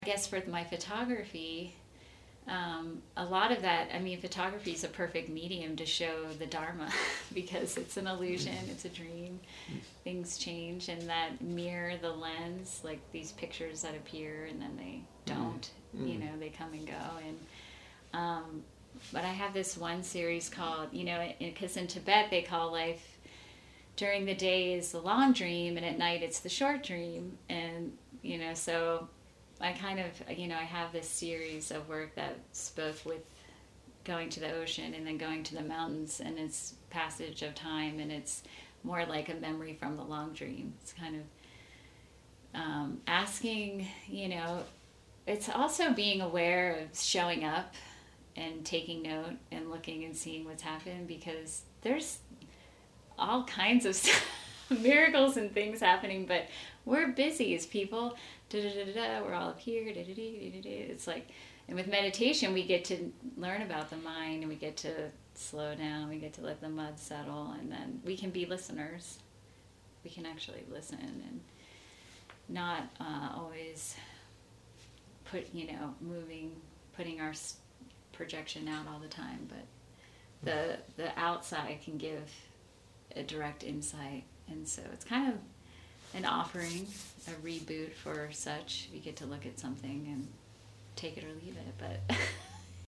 I guess for my photography, a lot of that, I mean, photography is a perfect medium to show the Dharma because it's an illusion, it's a dream, things change, and that mirror, the lens, like these pictures that appear and then they don't, you know, they come and go. And but I have this one series called, you know, because in Tibet they call life during the day is the long dream and at night it's the short dream. And, you know, so I kind of, you know, I have this series of work that's both with going to the ocean and then going to the mountains, and it's passage of time, and it's more like a memory from the long dream. It's kind of asking, you know, it's also being aware of showing up and taking note and looking and seeing what's happened, because there's all kinds of miracles and things happening, but we're busy as people. We're all up here. It's like, and with meditation, we get to learn about the mind, and we get to slow down. We get to let the mud settle, and then we can be listeners. We can actually listen and not always putting our projection out all the time. But the outside can give a direct insight, and so it's kind of an offering, a reboot for such. You get to look at something and take it or leave it, but